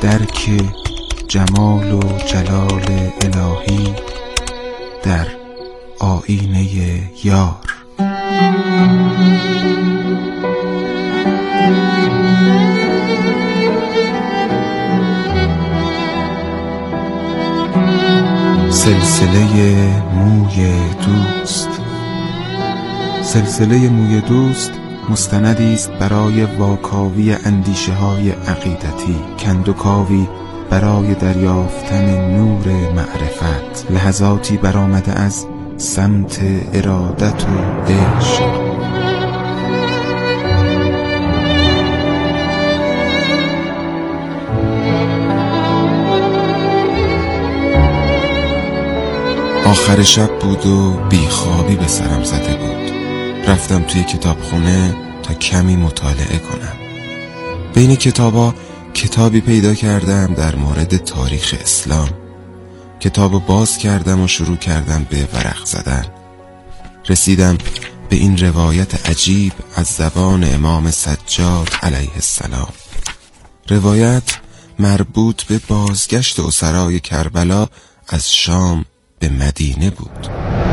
درک جمال و جلال الهی در آیینه یار. سلسله موی دوست. سلسله موی دوست مستندی است برای واکاوی اندیشه‌های عقیدتی، کندوکاوی برای دریافتن نور معرفت، لحظاتی برآمده از سمت ارادت و عشق. آخر شب بود و بیخوابی به سرم زده بود. رفتم توی کتابخونه تا کمی مطالعه کنم. بین کتابا کتابی پیدا کردم در مورد تاریخ اسلام. کتابو باز کردم و شروع کردم به ورق زدن. رسیدم به این روایت عجیب از زبان امام سجاد علیه السلام. روایت مربوط به بازگشت اسرای کربلا از شام به مدینه بود.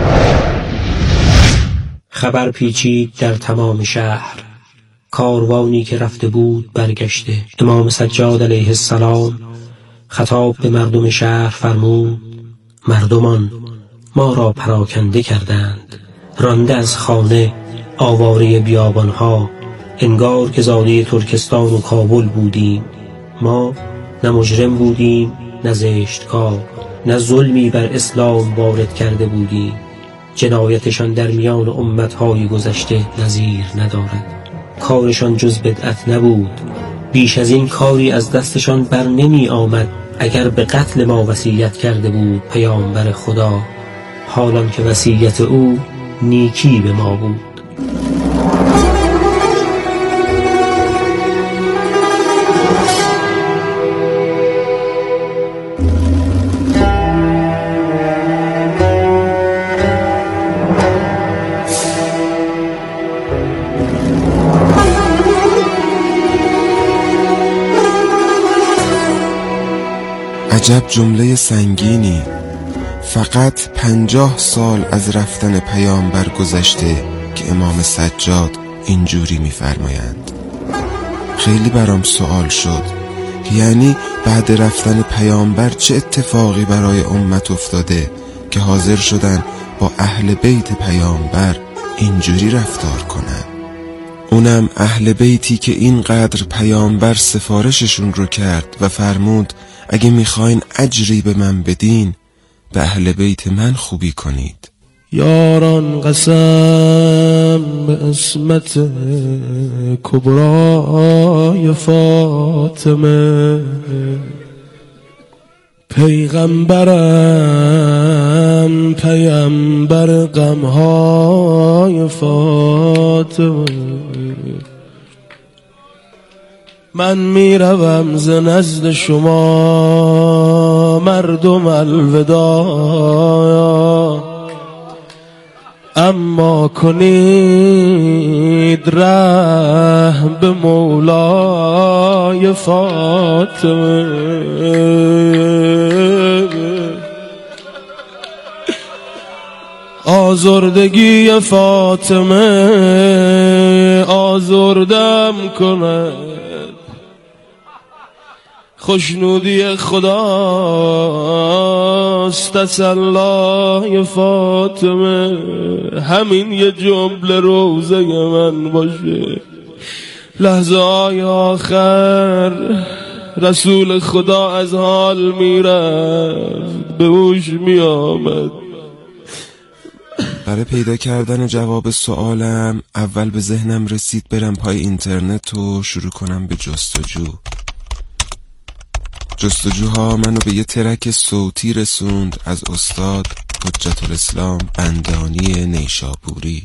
خبر پیچید در تمام شهر. کاروانی که رفته بود برگشته. امام سجاد علیه السلام خطاب به مردم شهر فرمود: مردمان، ما را پراکنده کردند، رانده از خانه، آواره بیابانها، انگار که زاده ترکستان و کابل بودیم. ما نه مجرم بودیم نه زشتکار، نه ظلمی بر اسلام وارد کرده بودیم. جنایتشان در میان امتهای گذشته نظیر ندارد. کارشان جز بدعت نبود. بیش از این کاری از دستشان بر نمی آمد اگر به قتل ما وصیت کرده بود پیامبر خدا، حالان که وصیت او نیکی به ما بود. عجب جمله سنگینی. فقط 50 سال از رفتن پیامبر گذشته که امام سجاد اینجوری می‌فرمایند. خیلی برام سوال شد که یعنی بعد رفتن پیامبر چه اتفاقی برای امت افتاده که حاضر شدن با اهل بیت پیامبر اینجوری رفتار کنن. اونم اهل بیتی که اینقدر پیامبر سفارششون رو کرد و فرمود اگه میخواین اجری به من بدین به اهل بیت من خوبی کنید. یاران قسم به عصمت کبرای فاطمه، پیغمبرم پیامبر غمهای فاطمه. من میروم ز نزد شما مردم الوداع، اما کنید رحم به مولای فاطمه. آزردگی فاطمه آزردم کند، خوشنودی خداست تسلای فاطمه. همین یه جمله روزه من باشه، لحظه های آخر رسول خدا از حال میرفت به هوش میآمد. برای پیدا کردن جواب سوالم اول به ذهنم رسید برم پای اینترنت و شروع کنم به جستجو. جستجوها منو به یه ترک صوتی رسوند از استاد حجت الاسلام بندانی نیشابوری.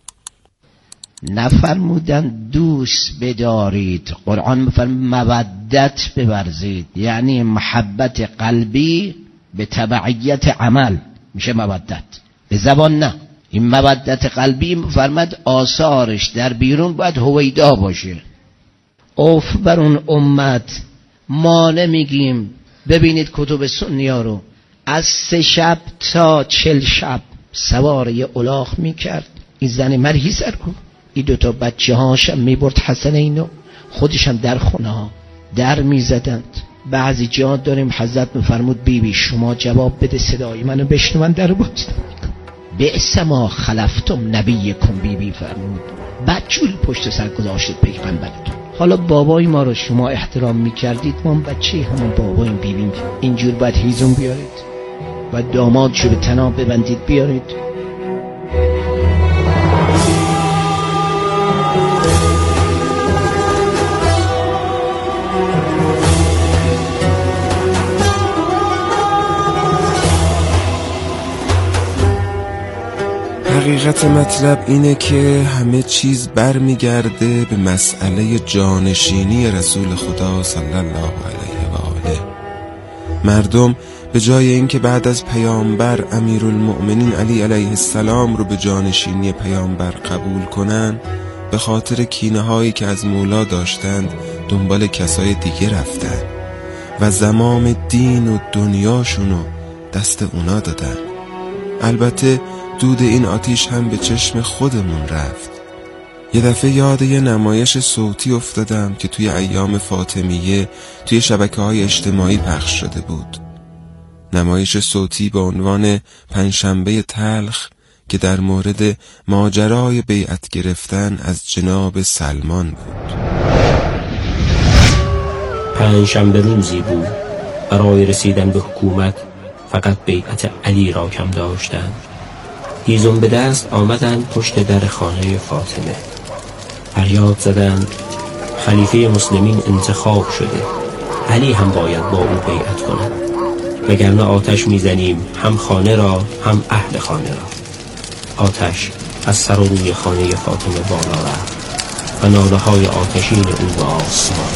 نفرمودن دوست بدارید، قرآن میفرماید مودت بورزید، یعنی محبت قلبی به تبعیت عمل میشه مودت، به زبان نه. این مودت قلبی میفرماید آثارش در بیرون باید هویدا باشه. اوف بر اون امت ما نمیگیم. ببینید کتب سنیا رو، از 3 شب تا 40 شب سوار یه الاغ میکرد. این زن مرهی سر کن، این 2 بچه هاشم میبرد حسنینو، خودشم در خونه ها در میزدند. بعضی جا داریم حضرت میفرمود بیبی شما جواب بده صدای منو بشنون در باز نمیکن. بئس ما خلفتم نبیکم، بیبی فرمود بدجوری پشت سر گذاشتید پیغمبرتون. حالا بابای ما رو شما احترام میکردید، ما بچه همون باباییم بیبیم. اینجور باید هیزم بیارید و دامادشو به تناب ببندید بیارید. حقیقت مطلب اینه که همه چیز برمیگرده به مسئله جانشینی رسول خدا صلی الله علیه و آله. مردم به جای اینکه بعد از پیامبر امیرالمؤمنین علی علیه السلام رو به جانشینی پیامبر قبول کنن، به خاطر کینه هایی که از مولا داشتند دنبال کسای دیگه رفتن و زمام دین و دنیاشونو دست اونا دادن. البته دود این آتیش هم به چشم خودمون رفت. یه دفعه یاد یه نمایش صوتی افتادم که توی ایام فاطمیه توی شبکه‌های اجتماعی پخش شده بود. نمایش صوتی با عنوان پنجشنبه تلخ که در مورد ماجرای بیعت گرفتن از جناب سلمان بود. پنجشنبه روزی بود برای رسیدن به حکومت فقط بیعت علی را کم داشتند. هیزم به دست آمدند پشت در خانه فاطمه. فریاد زدند خلیفه مسلمین انتخاب شده، علی هم باید با او بیعت کند، وگرنه آتش میزنیم هم خانه را هم اهل خانه را. آتش از سر و روی خانه فاطمه بالا رفت و ناله های آتشین او به آسمان.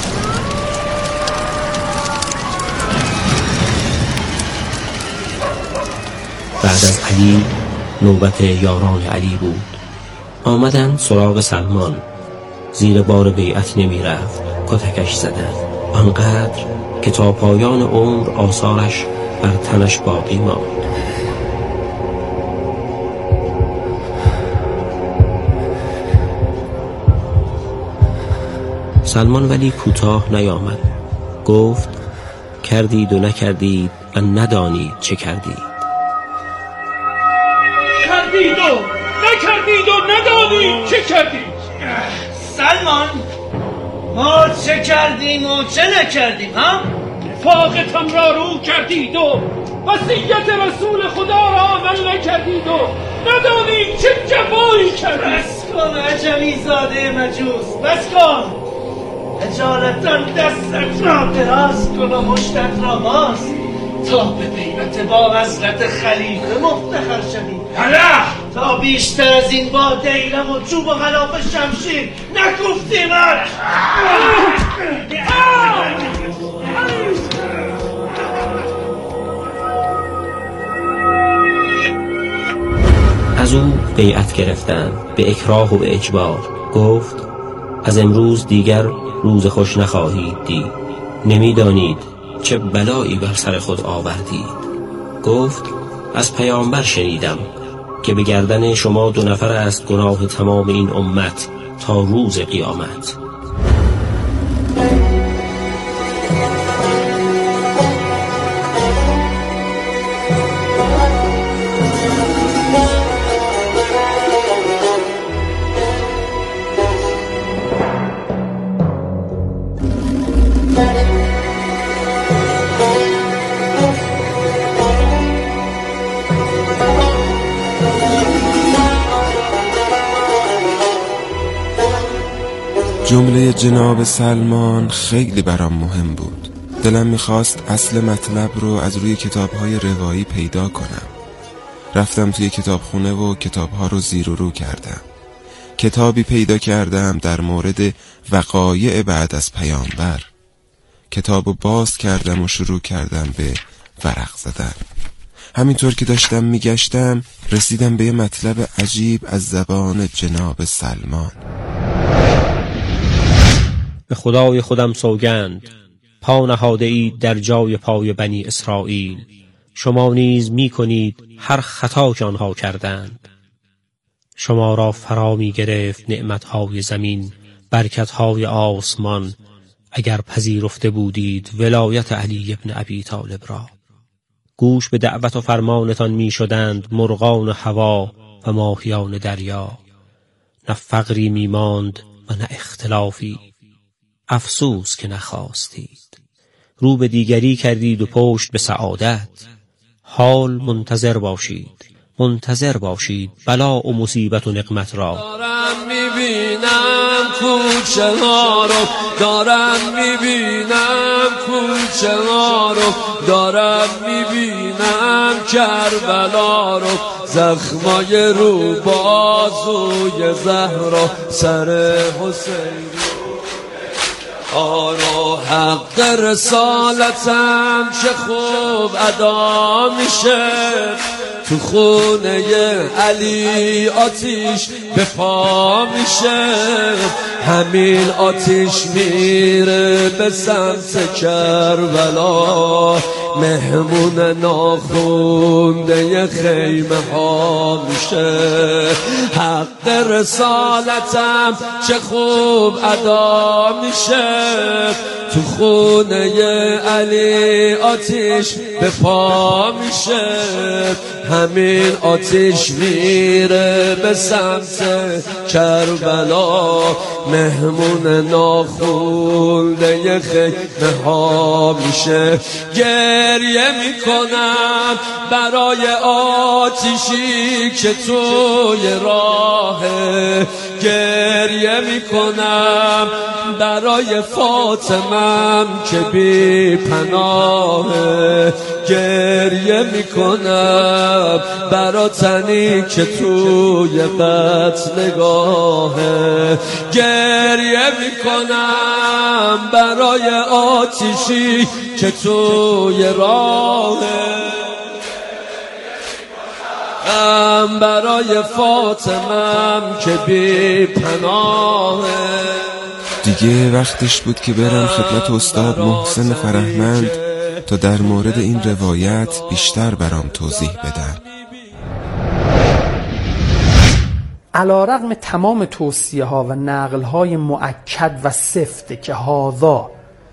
بعد از علی نوبت یاران علی بود. آمدن سراغ سلمان، زیر بار بیعت نمی رفت، کتکش زدن آنقدر که تا پایان عمر آثارش بر تنش باقی ماند. سلمان ولی کوتاه نیامد، گفت کردید و نکردید و ندانید چه کردید. کردید و نکردید و ندانید چه کردید. سلمان ما چه کردیم و چه نکردیم ها؟ نفاقتان را رو کردید و وصیت رسول خدا را عمل نکردید و ندانید چه جفایی کردید. بس کن عجمی زاده مجوس، بس کن. اجالتان دستت را دراز کن و مشتت را باز تا به بیعت با حضرت خلیفه مفتخر شدید. تا بیشتر از این با دیلم و چوب و غلاف شمشیر نکوفتی من. از او بیعت گرفتند به اکراه و به اجبار. گفت از امروز دیگر روز خوش نخواهید دید، نمیدانید چه بلایی بر سر خود آوردید. گفت از پیامبر شنیدم که به گردن شما 2 نفر است گناه تمام این امت تا روز قیامت. جمله جناب سلمان خیلی برام مهم بود. دلم میخواست اصل مطلب رو از روی کتاب‌های روایی پیدا کنم. رفتم توی کتابخونه و کتاب‌ها رو زیر و رو کردم. کتابی پیدا کردم در مورد وقایع بعد از پیامبر. کتابو باز کردم و شروع کردم به ورق زدن. همینطور که داشتم میگشتم رسیدم به یه مطلب عجیب از زبان جناب سلمان. به خدای خودم سوگند پا نهاده اید در جای پای بنی اسرائیل، شما نیز می کنید هر خطا که آنها کردند. شما را فرا می گرفت نعمتهای زمین، برکتهای آسمان، اگر پذیرفته بودید ولایت علی ابن ابی طالب را. گوش به دعوت و فرمانتان می شدند مرغان هوا و ماهیان دریا. نه فقری می ماند و نه اختلافی. افسوس که نخواستید. رو به دیگری کردید و پشت به سعادت. حال منتظر باشید، منتظر باشید بلا و مصیبت و نقمت را. دارم میبینم کوچه ها رو، دارم میبینم کوچه ها رو، دارم میبینم کربلا رو، زخمای رو بازوی زهرا، سر حسین آرو حق رسالتم چه خوب ادا میشه، تو خونه علی آتیش به پا میشه، همین آتیش میره به سمت کربلا، مهمون ناخونده خیمه ها میشه. حق رسالتم چه خوب ادا میشه، تو خونه علی آتیش به پا میشه، همین آتیش میره به سمت کربلا، مهمون ناخونده خیمه ها میشه. گریه میکنم برای آتیشی که توی راهه، گریه میکنم برای فاطمم که بی پناهه، گریه میکنم برای تنی که توی قتلگاهه، گریه میکنم برای آتیشی که توی راهه، برای فاطمم که بی پناهه. دیگه وقتش بود که برم خدمت استاد محسن فرهمند تا در مورد این روایت بیشتر برام توضیح بدن. علیرغم تمام توصیه ها و نقل های مؤکد و سفته که هذا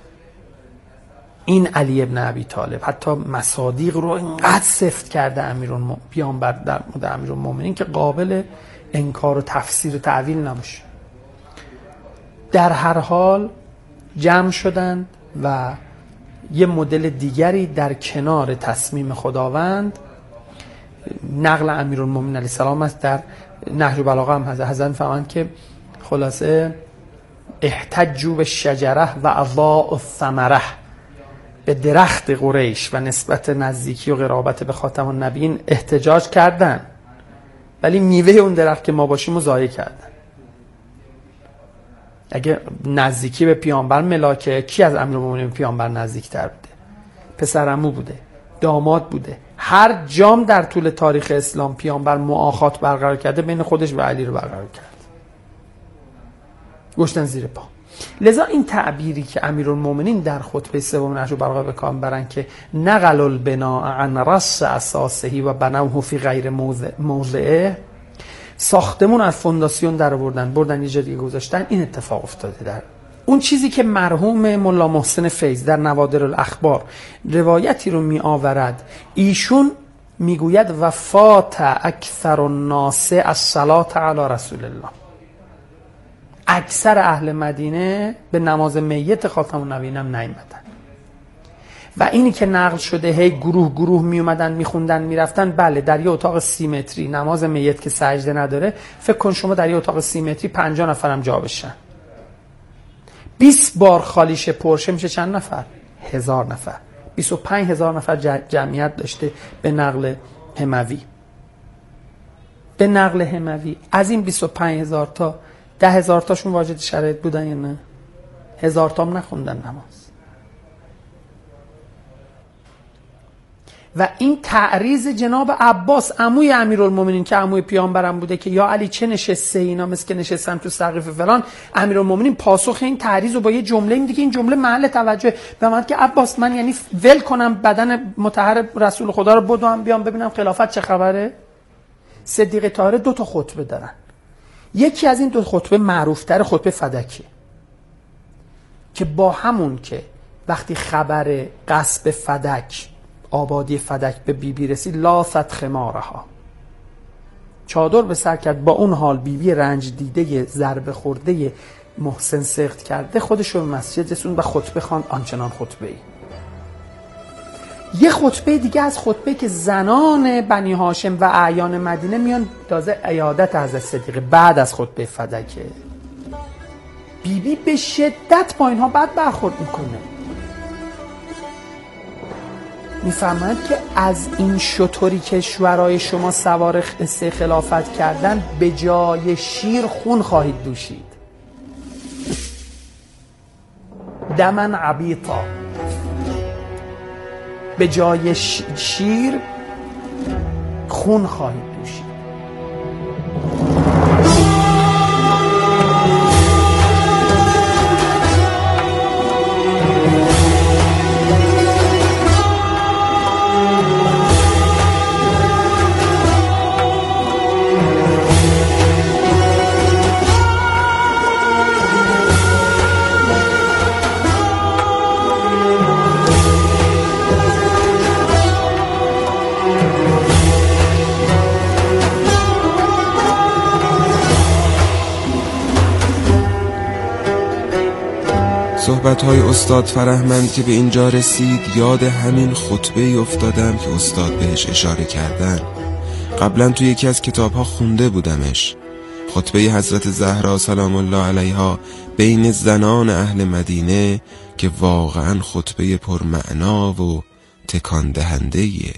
این علی ابن ابی طالب، حتی مصادیق رو اینقدر سفت کرده پیامبر در مورد امیرالمومنین که قابل انکار و تفسیر و تعویل نباشه، در هر حال جمع شدند و یه مدل دیگری در کنار تصمیم خداوند، نقل امیرالمومنین علیه السلام است، در نهج البلاغه هم حضرت فرمودند که خلاصه احتجوا بالشجره و اضاءوا الثمره، به درخت قریش و نسبت نزدیکی و قرابت به خاتم النبیین احتجاج کردن، ولی میوه اون درخت که ما باشیم رو ضایع کردن. اگه نزدیکی به پیامبر ملاکه، کی از امیرالمومنین پیامبر نزدیکتر بوده؟ پسرعمو بوده، داماد بوده. هر جام در طول تاریخ اسلام پیامبر معاخات برقرار کرده، بین خودش و علی رو برقرار کرد، گشتن زیر پا. لذا این تعبیری که امیرالمومنین در خطبه سوم نهج البلاغه به کار برن که نقل البناء عن رأس اساسه و بنوه فی غیر موضعه، ساختمون از فونداسیون در بردن یه جا دیگه گذاشتن، این اتفاق افتاده. در اون چیزی که مرحوم ملا محسن فیض در نوادر الاخبار روایتی رو می آورد، ایشون میگوید وفات اکثر الناس الصلاة علی رسول الله، اکثر اهل مدینه به نماز میت خاتم النبیین هم نیامدن. و اینی که نقل شده هی گروه گروه می اومدن میخوندن میرفتن، بله در یه اتاق 30 متری نماز میت که سجده نداره، فکر کن شما در یه اتاق 30 متری 50 نفرم جا بشن، 20 بار خالیش پرشه میشه چند نفر؟ 1000 نفر. 25000 نفر جمعیت داشته به نقل هموی. به نقل هموی از این 25000 تا 10000 تاشون واجد شرایط بودن یا نه؟ 1000 تام نخوندن نماز. و این تعریض جناب عباس عموی امیرالمومنین که عموی پیامبرم بوده که یا علی چه نشسته اینا مثل که نشستن تو سقف فلان، امیرالمومنین پاسخ این تعریض رو با یه جمله میده که این جمله محل توجه به من که عباس من یعنی ول کنم بدن مطهر رسول خدا رو بدوم بیام ببینم خلافت چه خبره؟ صدیق طاهر 2 تا خطبه دارن. یکی از این 2 خطبه معروف‌تر خطبه فدکه که با همون که وقتی خبر غصب فدک، آبادی فدک به بیبی رسید، لاست خمارها، چادر به سر کرد، با اون حال بیبی رنج دیده ضربه خورده محسن سخت کرده خودش رو به مسجد رسوند و خطبه خواند آنچنان خطبه‌ای. یه خطبه دیگه از خطبه که زنان بنی هاشم و اعیان مدینه میان تازه عیادت حضرت صدیقه بعد از خطبه فدکه، بیبی به شدت با اینها بد برخورد میکنه. میفهمند که از این شطوری که شورای شما سوار خلافت کردن به جای شیر خون خواهید دوشید، دمن عبیطا، به جای شیر خون خواهید دوشید. صحبت‌های استاد فرهمند که به اینجا رسید یاد همین خطبه افتادم که استاد بهش اشاره کردن. قبلا توی یکی از کتاب‌ها خونده بودمش، خطبه حضرت زهرا سلام الله علیها بین زنان اهل مدینه که واقعا خطبه پرمعنا و تکان دهنده‌ایه.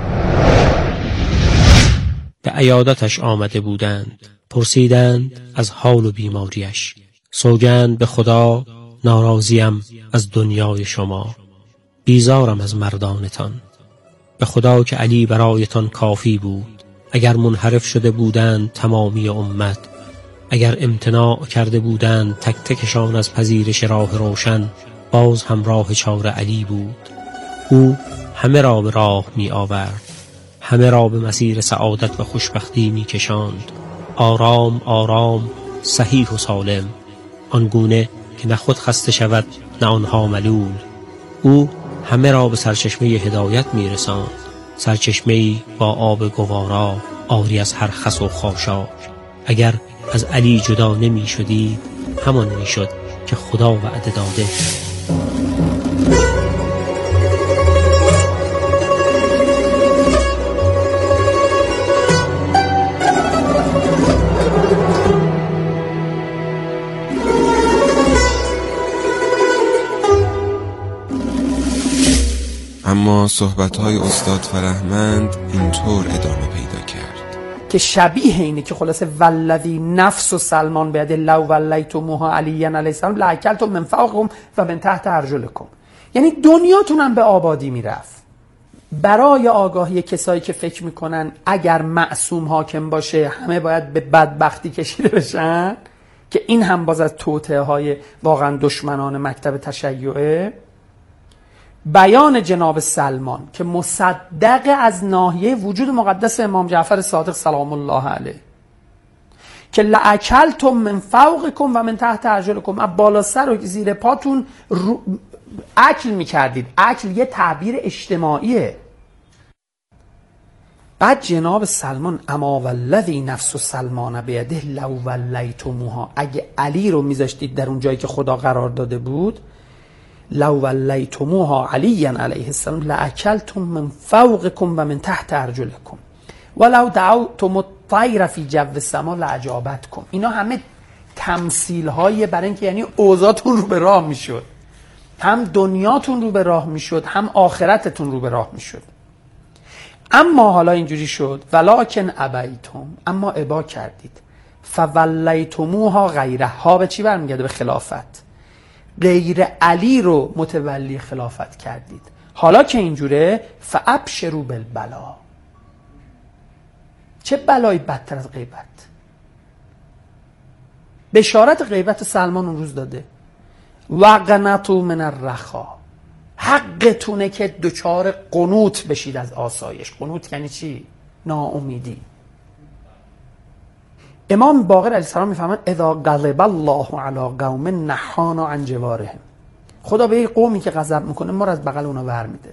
به عیادتش آمده بودند، پرسیدند از حال و بیماریش. سوگند به خدا ناراضیم از دنیای شما، بیزارم از مردانتان. به خدا که علی برایتان کافی بود. اگر منحرف شده بودند تمامی امت، اگر امتناع کرده بودند تک تکشان از پذیرش راه روشن، باز هم راه چار علی بود. او همه را به راه می آورد، همه را به مسیر سعادت و خوشبختی می کشاند. آرام آرام، صحیح و سالم، آنگونه که نه خود خسته شود نه آنها ملول. او همه را به سرچشمه هدایت می رساند، سرچشمه‌ای با آب گوارا عاری از هر خس و خاشاک. اگر از علی جدا نمی شدی همان می شد که خدا وعده داده. اما صحبت‌های استاد فرهمند اینطور ادامه پیدا کرد که شبیه اینه که خلاصه والذی نفس و سلمان بیده لو ولیتموها علی علیه السلام لاکلتم من فوقکم و من تحت ارجلکم. یعنی دنیاتون هم به آبادی میرفت. برای آگاهی کسایی که فکر میکنن اگر معصوم حاکم باشه همه باید به بدبختی کشیده بشن، که این هم باز از توطئه های واقعا دشمنان مکتب تشیعه، بیان جناب سلمان که مصدق از ناحیه وجود مقدس امام جعفر صادق سلام الله علیه که لأکلتم من فوقکم و من تحت ارجلکم، از بالا سر و زیر پاتون اکل میکردید. اکل یه تعبیر اجتماعیه. بعد جناب سلمان اما والذی نفس سلمان بیده لو ولیتموها، اگه علی رو میذاشتید در اون جایی که خدا قرار داده بود، لو ولیتموها علی علیه السلام لاکلتم من فوقکم و من تحت ارجلکم ولو دعوتم الطیر فی جو السما لاجابتکم. اینا همه تمثیل های برای اینکه یعنی اوضاعتون رو به راه میشد، هم دنیاتون رو به راه میشد هم آخرتتون رو به راه میشد. اما حالا اینجوری شد ولکن ابیتم، اما ابا کردید، فولیتموها غیره، ها به چی برمیگرده؟ به خلافت. غیر علی رو متولی خلافت کردید. حالا که اینجوره فابشروا بالبلا. چه بلایی بدتر از غیبت؟ بشارت غیبت سلمان اون روز داده وقنطوا من الرخا. حقتونه که دچار قنوط بشید از آسایش. قنوط یعنی چی؟ ناامیدی. امام باقر علیه السلام میفهمن اذا غضب الله علی قوم نحانا عن جوارهم. خدا به یک قومی که غضب میکنه ما رو از بغل اونا ور میداره.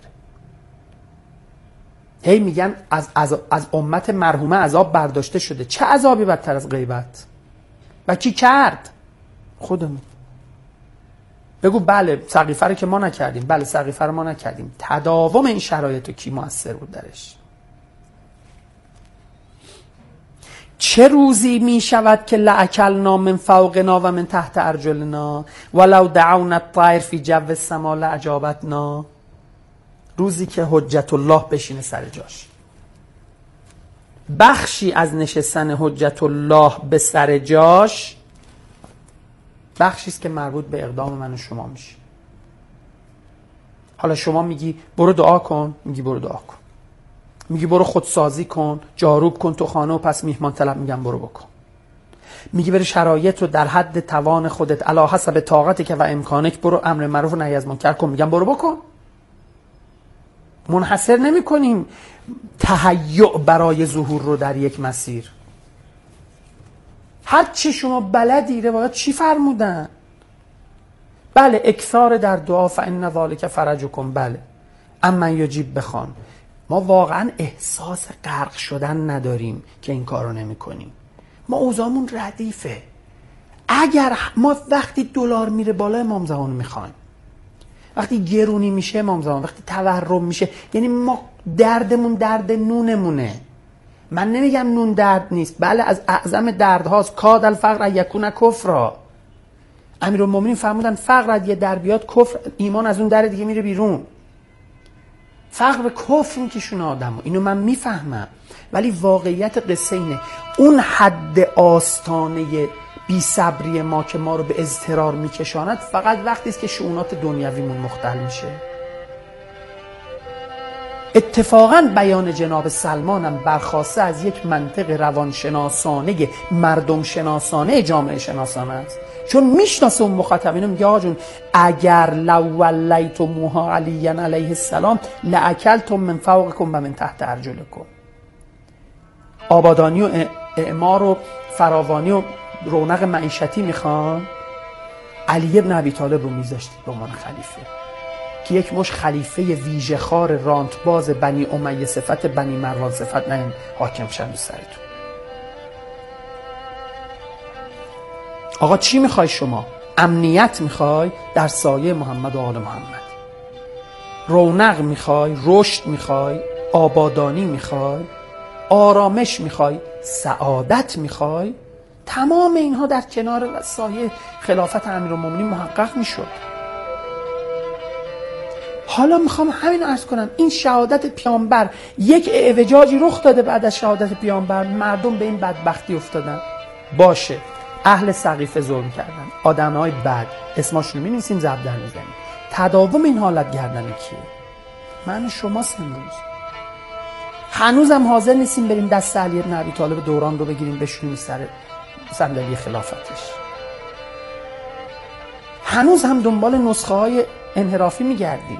هی میگن از امت مرحومه عذاب برداشته شده. چه عذابی بدتر از غیبت؟ و کی کرد؟ خودمون. بگو بله سقیفه رو که ما نکردیم، بله سقیفه رو ما نکردیم. تداوم این شرایط رو کی مؤثر بود درش؟ چه روزی می شود که لأکلنا من فوقنا و من تحت ارجلنا ولو دعونا الطیر فی جو السما لاجابتنا. روزی که حجت الله بشینه سر جاش. بخشی از نشستن حجت الله به سر جاش بخشی است که مربوط به اقدام من و شما میشه. حالا شما میگی برو دعا کن، میگی برو دعا کن. میگی برو خودسازی کن، جاروب کن تو خانه و پس میهمان طلب، میگم برو بکن. میگی برو شرایط رو در حد توان خودت علی حسب طاقتک و امکانک برو امر معروف و نهی از منکر کن، میگم برو بکن. منحصر نمی کنیم تهیع برای ظهور رو در یک مسیر. هر چی شما بلدی روایات چی فرمودن؟ بله اکثار در دعا فإن ذلک فرجکم. بله اما یجیب بخوان. ما واقعا احساس غرق شدن نداریم که این کار رو نمی کنیم. ما اوضاعمون ردیفه. اگر ما وقتی دلار میره بالا امام زمان میخوایم، وقتی گرونی میشه امام زمان، وقتی تورم میشه، یعنی ما دردمون درد نونمونه. من نمیگم نون درد نیست، بله از اعظم دردهاست. کاد الفقر یکون کفرا. امیرالمومنین فرمودن فقر یه در بیاد کفر، ایمان از اون در دیگه میره بیرون. فقر به کفر میکشونه آدمو. اینو من میفهمم، ولی واقعیت قصه اینه اون حد آستانه بی صبری ما که ما رو به اضطرار میکشاند فقط وقتی است که شؤونات دنیویمون مختل میشه. اتفاقاً بیان جناب سلمانم برخواسته از یک منطق روانشناسانه مردم شناسانه جامعه شناسانه است، چون میشناسه اون مخاطبینو. میگه آقا جون اگر لو ولیتموها علی علیه السلام لاکلتم من فوقکم و من تحت ارجلکم. آبادانی و اعمار و فراوانی و رونق معیشتی میخوان، علی ابن ابی طالب رو میذاشتید به عنوان خلیفه که یک مش خلیفه ویژه خار رانت باز بنی امیه صفت بنی مروان صفت نه حاکم شن سرتون. آقا چی میخوای شما؟ امنیت میخوای در سایه محمد و آل محمد، رونق میخوای، رشد میخوای، آبادانی میخوای، آرامش میخوای، سعادت میخوای، تمام اینها در کنار سایه خلافت امیرالمومنین محقق میشد. حالا میخوام همین عرض کنم، این شهادت پیامبر یک اعوجاجی رخ داده. بعد از شهادت پیامبر مردم به این بدبختی افتادن. باشه اهل سقیفه ظلم کردن، آدمهای بد، اسماشون رو می‌نویسیم زب در میزنیم. تداوم این حالت گردن کیه؟ من و شماست. امروز هنوزم حاضر نیستیم بریم دست علی بن ابی طالب دوران رو بگیریم بشونیم سر صندلی خلافتش. هنوز هم دنبال نسخه های انحرافی میگردیم.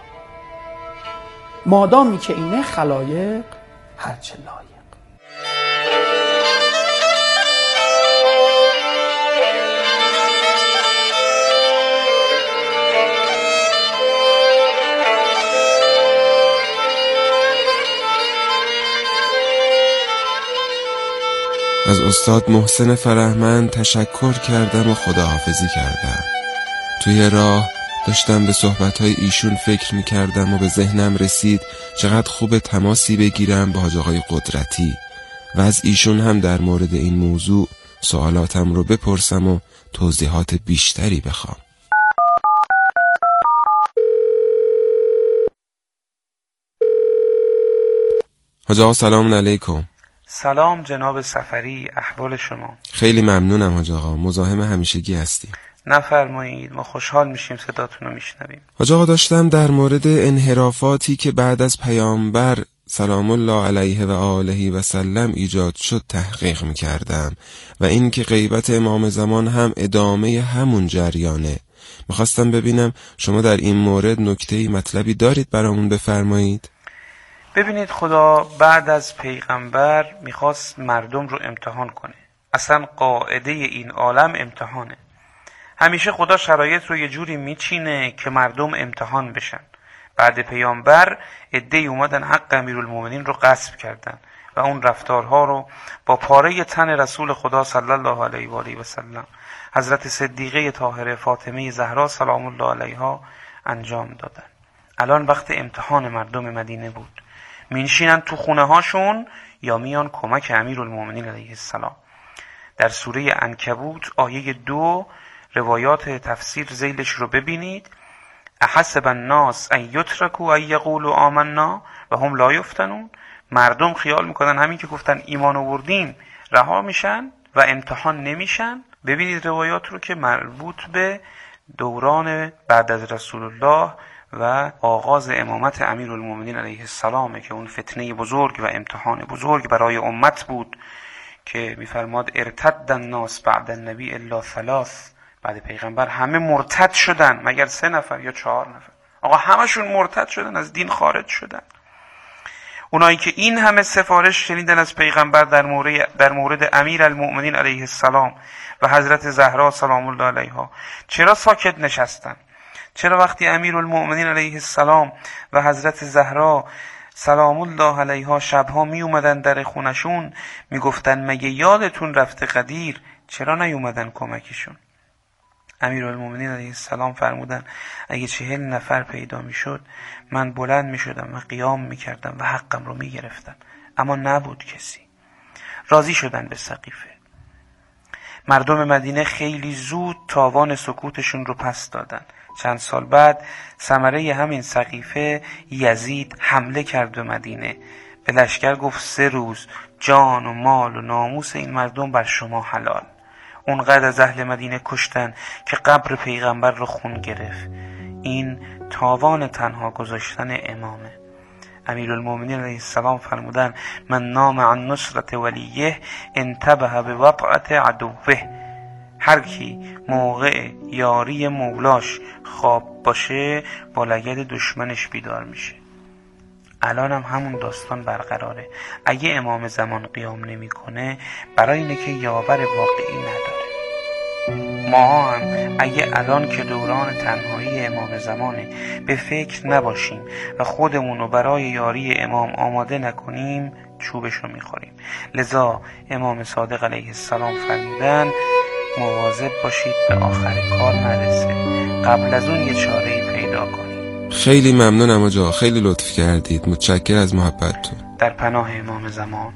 مادامی که اینه خلایق هرچه لایق. از استاد محسن فرهمند تشکر کردم و خداحافظی کردم. توی راه داشتم به صحبت‌های ایشون فکر می‌کردم و به ذهنم رسید چقدر خوب تماسی بگیرم با حاج آقای قدرتی و از ایشون هم در مورد این موضوع سوالاتم رو بپرسم و توضیحات بیشتری بخوام. حاج آقا سلام علیکم. سلام جناب سفری، احوال شما؟ خیلی ممنونم حاج آقا، مزاحم همیشگی هستیم. نفرمایید، ما خوشحال میشیم صداتون رو میشنویم. حاج آقا داشتم در مورد انحرافاتی که بعد از پیامبر سلام الله علیه و آله و سلم ایجاد شد تحقیق میکردم و این که غیبت امام زمان هم ادامه همون جریانه. میخواستم ببینم شما در این مورد نکته‌ای مطلبی دارید برامون بفرمایید؟ ببینید، خدا بعد از پیغمبر میخواست مردم رو امتحان کنه. اصلا قاعده این عالم امتحانه. همیشه خدا شرایط رو یه جوری میچینه که مردم امتحان بشن. بعد پیامبر عده‌ای اومدن حق امیرالمومنین رو غصب کردن و اون رفتارها رو با پاره تن رسول خدا صلی الله علیه و آله و سلم حضرت صدیقه طاهره فاطمه زهرا سلام الله علیها انجام دادن. الان وقت امتحان مردم مدینه بود. میشینن تو خونه هاشون یا میان کمک امیرالمومنین علیه السلام. در سوره عنکبوت آیه 2 روایات تفسیر ذیلش رو ببینید. احسب الناس ان یترکوا ان یقولوا آمنا و هم لا یفتنون. مردم خیال میکنن همین که گفتن ایمان آوردیم رها میشن و امتحان نمیشن. ببینید روایات رو که مربوط به دوران بعد از رسول الله و آغاز امامت امیرالمومنین علیه السلام که اون فتنه بزرگ و امتحان بزرگ برای امت بود که میفرماد ارتد الناس بعد النبی الا ثلاث. بعد پیغمبر همه مرتد شدن مگر 3 نفر یا 4 نفر. آقا همشون مرتد شدن، از دین خارج شدن. اونایی که این همه سفارش شنیدن از پیغمبر در مورد امیرالمومنین علیه السلام و حضرت زهرا سلام الله علیها چرا ساکت نشستن؟ چرا وقتی امیرالمومنین علیه السلام و حضرت زهرا سلام الله علیها شبها می اومدن در خونشون میگفتن مگه یادتون رفته قدیر، چرا نیومدن کمکشون؟ امیرالمومنین علیه السلام فرمودن اگه 40 نفر پیدا میشد من بلند میشدم و قیام میکردم و حقم رو میگرفتم، اما نبود کسی. راضی شدن به سقیفه. مردم مدینه خیلی زود تاوان سکوتشون رو پس دادن. چند سال بعد ثمره همین سقیفه یزید حمله کرد به مدینه. به لشکر گفت 3 روز جان و مال و ناموس این مردم بر شما حلال. اونقدر از اهل مدینه کشتن که قبر پیغمبر رو خون گرفت. این تاوان تنها گذاشتن امامه. امیرالمومنین علیه السلام فرمودن من نام عن نصرت ولیه انتبه به وطعت عدوه. هر کی موقع یاری مولاش خواب باشه با لگد دشمنش بیدار میشه. الان هم همون داستان برقراره. اگه امام زمان قیام نمیکنه برای اینه که یاور واقعی نداره. ما هم اگه الان که دوران تنهایی امام زمانه به فکر نباشیم و خودمونو برای یاری امام آماده نکنیم چوبشو میخوریم. لذا امام صادق علیه السلام فرمودن مواظب باشید به آخر کار نرسه، قبل از اون یه چاره‌ای پیدا کنید. خیلی ممنونم آجا، خیلی لطف کردید. متشکر از محبتتون. در پناه امام زمان.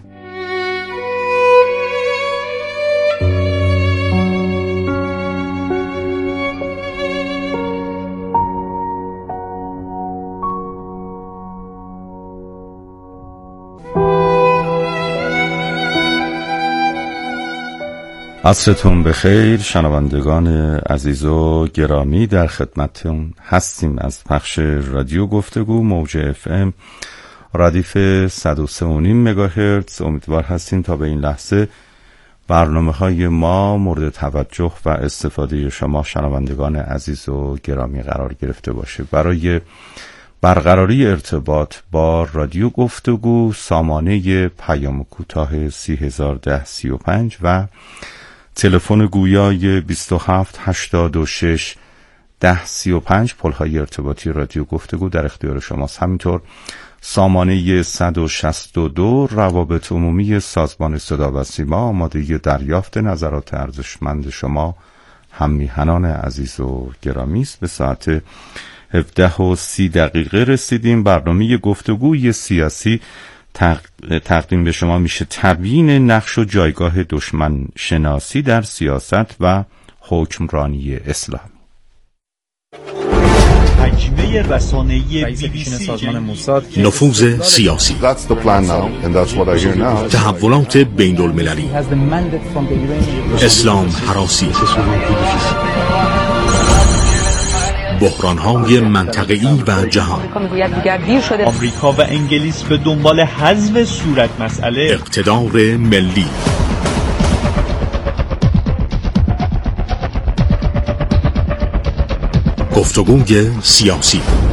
عصرتون بخیر شنوندگان عزیز و گرامی، در خدمتتون هستیم از پخش رادیو گفتگو موج FM ردیف 103.5 مگاهرتز. امیدوار هستیم تا به این لحظه برنامه‌های ما مورد توجه و استفاده شما شنوندگان عزیز و گرامی قرار گرفته باشه. برای برقراری ارتباط با رادیو گفتگو سامانه پیام کوتاه 301035 و تلفن گویای 2786 1035 پل‌های ارتباطی رادیو گفتگو در اختیار شماست. همینطور سامانه 162 روابط عمومی سازمان صدا و سیما آماده دریافت نظرات ارزشمند شما هم میهنان عزیز و گرامی است. به ساعت 17:30 رسیدیم. برنامه گفتگوی سیاسی تقدیم به شما میشه تبیین نقش و جایگاه دشمن شناسی در سیاست و حکمرانی اسلامی. حجمه رسانه‌ای BBC سازمان موساد نفوذ سیاسی، تحولات بین المللی، اسلام هراسی بحران‌های منطقه‌ای و جهان. آمریکا و انگلیس به دنبال حذف صورت مسئله. اقتدار ملی. گفتگوی سیاسی.